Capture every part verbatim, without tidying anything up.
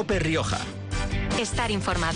COPE Rioja. Estar informado.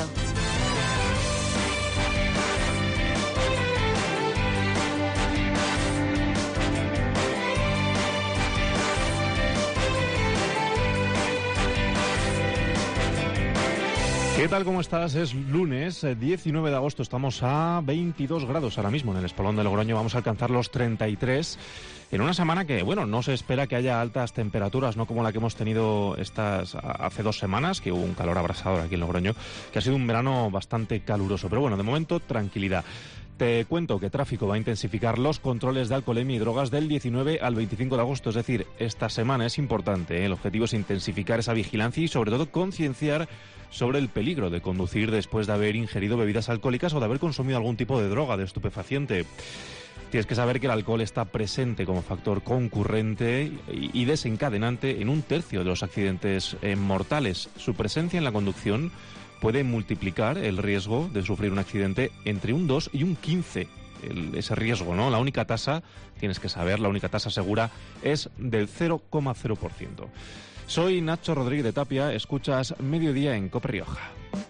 ¿Qué tal? ¿Cómo estás? Es lunes diecinueve de agosto, estamos a veintidós grados ahora mismo en el Espolón de Logroño, vamos a alcanzar los treinta y tres en una semana que, bueno, no se espera que haya altas temperaturas, no como la que hemos tenido estas hace dos semanas, que hubo un calor abrasador aquí en Logroño, que ha sido un verano bastante caluroso, pero bueno, de momento tranquilidad. Te cuento que tráfico va a intensificar los controles de alcoholemia y drogas del diecinueve al veinticinco de agosto, es decir, esta semana es importante, ¿eh? El objetivo es intensificar esa vigilancia y sobre todo concienciar sobre el peligro de conducir después de haber ingerido bebidas alcohólicas o de haber consumido algún tipo de droga, de estupefaciente. Tienes que saber que el alcohol está presente como factor concurrente y desencadenante en un tercio de los accidentes eh, mortales. Su presencia en la conducción puede multiplicar el riesgo de sufrir un accidente entre un dos y un quince. El, ese riesgo, ¿no? La única tasa, tienes que saber, la única tasa segura es del cero coma cero por ciento. Soy Nacho Rodríguez de Tapia, escuchas Mediodía en COPE Rioja.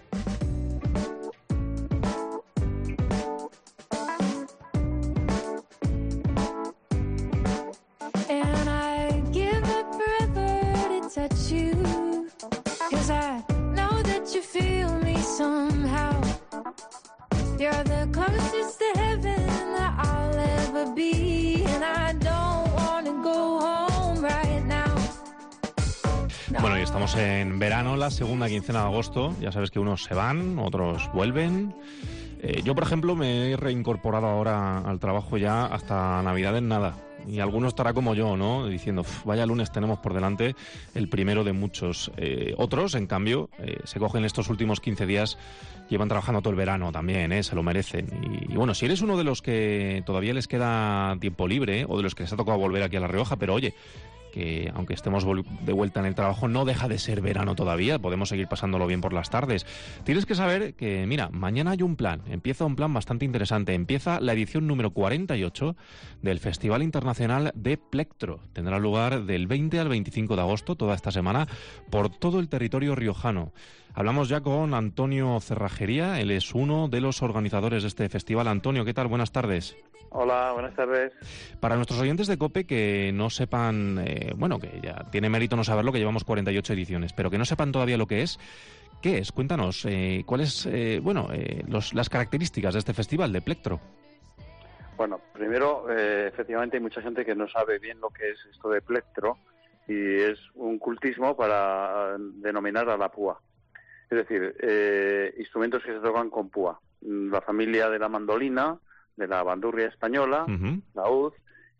Bueno, y estamos en verano, la segunda quincena de agosto. Ya sabes que unos se van, otros vuelven. Eh, yo, por ejemplo, me he reincorporado ahora al trabajo ya hasta Navidad en nada. Y alguno estará como yo, ¿no? Diciendo, vaya lunes tenemos por delante, el primero de muchos. Eh, otros, en cambio, eh, se cogen estos últimos quince días, llevan trabajando todo el verano también, ¿eh? Se lo merecen. Y, y bueno, si eres uno de los que todavía les queda tiempo libre, ¿eh? O de los que les ha tocado volver aquí a La Rioja, pero oye, que aunque estemos de vuelta en el trabajo, no deja de ser verano todavía, podemos seguir pasándolo bien por las tardes. Tienes que saber que, mira, mañana hay un plan, empieza un plan bastante interesante, empieza la edición número cuarenta y ocho del Festival Internacional de Plectro. Tendrá lugar del veinte al veinticinco de agosto, toda esta semana, por todo el territorio riojano. Hablamos ya con Antonio Cerrajería, él es uno de los organizadores de este festival. Antonio, ¿qué tal? Buenas tardes. Hola, buenas tardes. Para nuestros oyentes de COPE que no sepan, eh, bueno, que ya tiene mérito no saberlo, que llevamos cuarenta y ocho ediciones, pero que no sepan todavía lo que es, ¿qué es? Cuéntanos, eh, ¿cuáles, eh, bueno, eh, los, las características de este festival de Plectro? Bueno, primero, eh, efectivamente hay mucha gente que no sabe bien lo que es esto de Plectro y es un cultismo para denominar a la púa. Es decir, eh, instrumentos que se tocan con púa. La familia de la mandolina, de la bandurria española, uh-huh. la ud,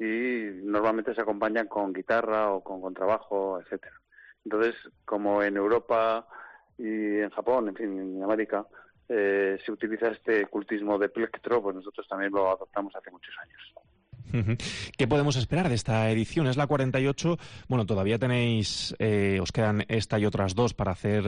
y normalmente se acompañan con guitarra o con contrabajo, etcétera. Entonces, como en Europa y en Japón, en fin, en América, eh, se utiliza este cultismo de plectro, pues nosotros también lo adoptamos hace muchos años. ¿Qué podemos esperar de esta edición? Es la cuarenta y ocho. Bueno, todavía tenéis, eh, os quedan esta y otras dos para hacer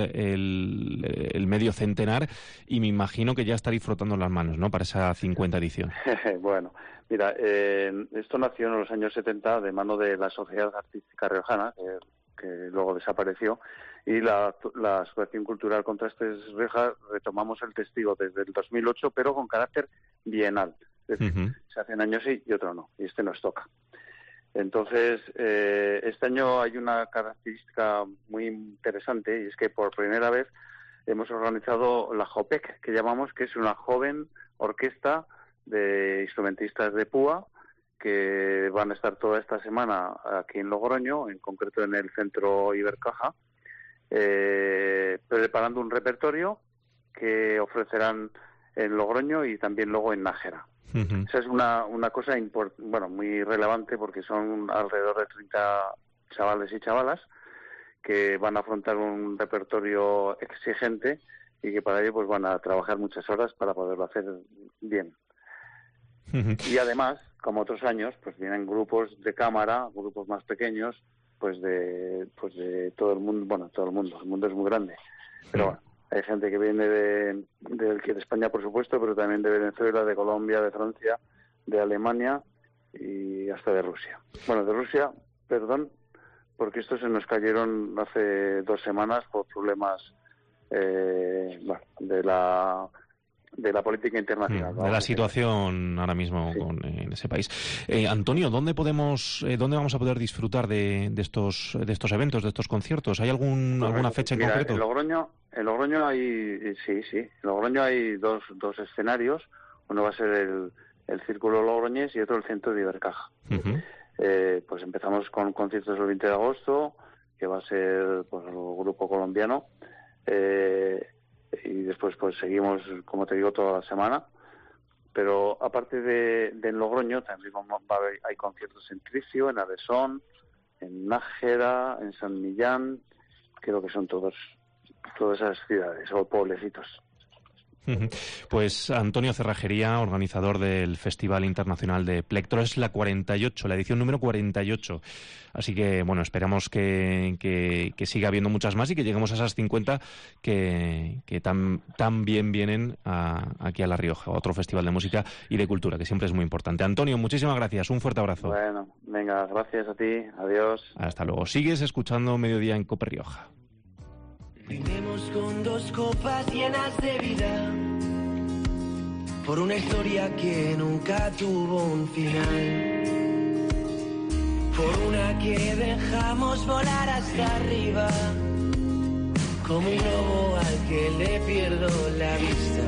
el, el medio centenar y me imagino que ya estaréis frotando las manos, ¿no?, para esa cincuenta edición. Bueno, mira, eh, esto nació en los años setenta de mano de la Sociedad Artística Riojana, que, que luego desapareció, y la, la Asociación Cultural Contrastes Rioja retomamos el testigo desde el dos mil ocho, pero con carácter bienal. Es decir, uh-huh. se hacen años sí y otro no, y este nos toca. Entonces, eh, este año hay una característica muy interesante, y es que por primera vez hemos organizado la JOPEC, que llamamos, que es una joven orquesta de instrumentistas de púa, que van a estar toda esta semana aquí en Logroño, en concreto en el Centro Ibercaja, eh, preparando un repertorio que ofrecerán en Logroño y también luego en Nájera. Uh-huh. Esa es una, una cosa import, bueno, muy relevante porque son alrededor de treinta chavales y chavalas que van a afrontar un repertorio exigente y que para ello pues van a trabajar muchas horas para poderlo hacer bien. Uh-huh. Y además, como otros años, pues vienen grupos de cámara, grupos más pequeños, pues de pues de todo el mundo, bueno, todo el mundo, el mundo es muy grande, pero bueno, hay gente que viene de, de, de España, por supuesto, pero también de Venezuela, de Colombia, de Francia, de Alemania y hasta de Rusia. Bueno, de Rusia, perdón, porque estos se nos cayeron hace dos semanas por problemas eh, bueno, de la de la política internacional. Mm, de la situación ahora mismo sí. con, en ese país. Eh, Antonio, ¿dónde podemos, eh, dónde vamos a poder disfrutar de, de estos de estos eventos, de estos conciertos? ¿Hay algún pues, alguna fecha en mira, concreto? En Logroño, en Logroño hay, sí, sí, en Logroño hay dos, dos escenarios. Uno va a ser el, el Círculo Logroñés y otro el Centro de Ibercaja. Uh-huh. Eh, pues empezamos con conciertos el veinte de agosto, que va a ser pues, el grupo colombiano. Eh, y después pues seguimos, como te digo, toda la semana. Pero aparte de, de en Logroño, también va a haber, hay conciertos en Tricio, en Avesón, en Nájera, en San Millán, creo que son todos todas esas ciudades o pueblecitos. Pues Antonio Cerrajería, organizador del Festival Internacional de Plectro, es la cuarenta y ocho, la edición número cuarenta y ocho. Así que, bueno, esperamos que, que, que siga habiendo muchas más y que lleguemos a esas cincuenta que, que tan, tan bien vienen a, aquí a La Rioja, otro festival de música y de cultura, que siempre es muy importante. Antonio, muchísimas gracias, un fuerte abrazo. Bueno, venga, gracias a ti, adiós. Hasta luego. Sigues escuchando Mediodía en COPE Rioja. Brindemos con dos copas llenas de vida por una historia que nunca tuvo un final, por una que dejamos volar hasta arriba, como un globo al que le pierdo la vista,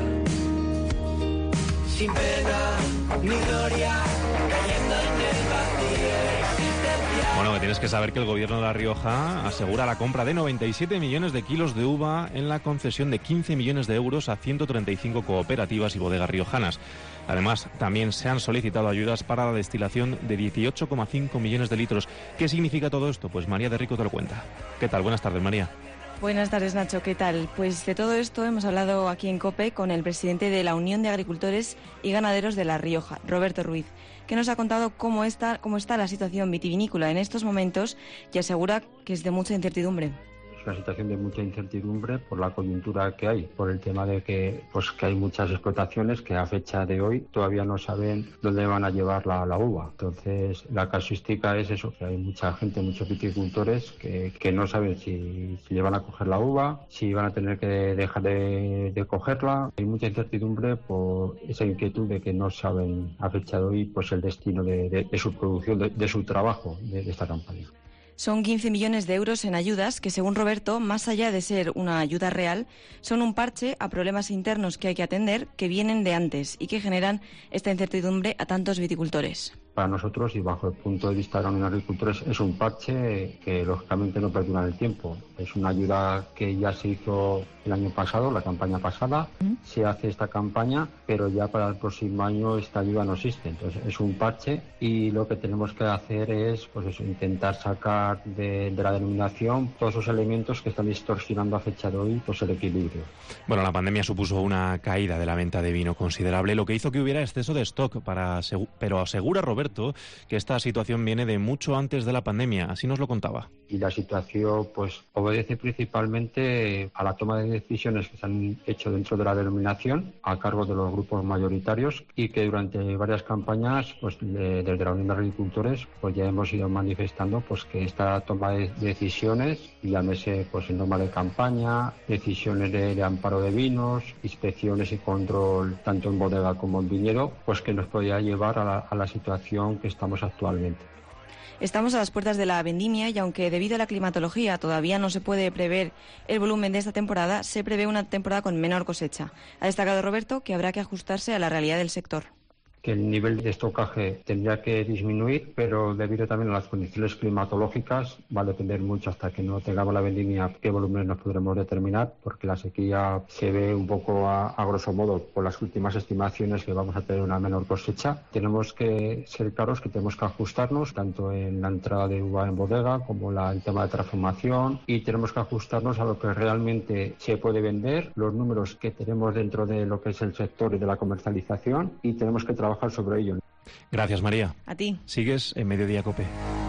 sin pena ni gloria, cayendo en el vacío existencial. Bueno, que tienes que saber que el gobierno de La Rioja asegura la compra de noventa y siete millones de kilos de uva en la concesión de quince millones de euros a ciento treinta y cinco cooperativas y bodegas riojanas. Además, también se han solicitado ayudas para la destilación de dieciocho coma cinco millones de litros. ¿Qué significa todo esto? Pues María de Rico te lo cuenta. ¿Qué tal? Buenas tardes, María. Buenas tardes, Nacho. ¿Qué tal? Pues de todo esto hemos hablado aquí en COPE con el presidente de la Unión de Agricultores y Ganaderos de La Rioja, Roberto Ruiz, que nos ha contado cómo está, cómo está la situación vitivinícola en estos momentos y asegura que es de mucha incertidumbre. Es una situación de mucha incertidumbre por la coyuntura que hay, por el tema de que pues que hay muchas explotaciones que a fecha de hoy todavía no saben dónde van a llevar la, la uva. Entonces la casuística es eso, que hay mucha gente, muchos viticultores que, que no saben si, si le van a coger la uva, si van a tener que dejar de, de cogerla. Hay mucha incertidumbre por esa inquietud de que no saben a fecha de hoy pues el destino de, de, de su producción, de, de su trabajo de, de esta campaña. Son quince millones de euros en ayudas que, según Roberto, más allá de ser una ayuda real, son un parche a problemas internos que hay que atender, que vienen de antes y que generan esta incertidumbre a tantos viticultores. Para nosotros, y bajo el punto de vista de la Unión de Agricultores, es un parche que lógicamente no perdura en el tiempo. Es una ayuda que ya se hizo el año pasado, la campaña pasada, ¿Mm? Se hace esta campaña, pero ya para el próximo año esta ayuda no existe. Entonces es un parche y lo que tenemos que hacer es pues eso, intentar sacar de, de la denominación todos esos elementos que están distorsionando a fecha de hoy pues el equilibrio. Bueno, la pandemia supuso una caída de la venta de vino considerable, lo que hizo que hubiera exceso de stock, para pero asegura Roberto que esta situación viene de mucho antes de la pandemia, así nos lo contaba. Y la situación pues obedece principalmente a la toma de decisiones que se han hecho dentro de la denominación a cargo de los grupos mayoritarios y que durante varias campañas pues de, desde la Unión de Agricultores pues ya hemos ido manifestando pues que esta toma de decisiones, llámese pues en norma de campaña, decisiones de, de amparo de vinos, inspecciones y control tanto en bodega como en viñedo, pues que nos podía llevar a la, a la situación que estamos actualmente. Estamos a las puertas de la vendimia y aunque debido a la climatología todavía no se puede prever el volumen de esta temporada, se prevé una temporada con menor cosecha. Ha destacado Roberto que habrá que ajustarse a la realidad del sector. Que el nivel de estocaje tendría que disminuir, pero debido también a las condiciones climatológicas va a depender mucho hasta que no tengamos la vendimia qué volúmenes nos podremos determinar, porque la sequía se ve un poco a, a grosso modo por las últimas estimaciones que vamos a tener una menor cosecha. Tenemos que ser claros que tenemos que ajustarnos tanto en la entrada de uva en bodega como la, el tema de transformación y tenemos que ajustarnos a lo que realmente se puede vender, los números que tenemos dentro de lo que es el sector y de la comercialización y tenemos que trabajar sobre ello. Gracias, María. A ti. Sigues en Mediodía COPE.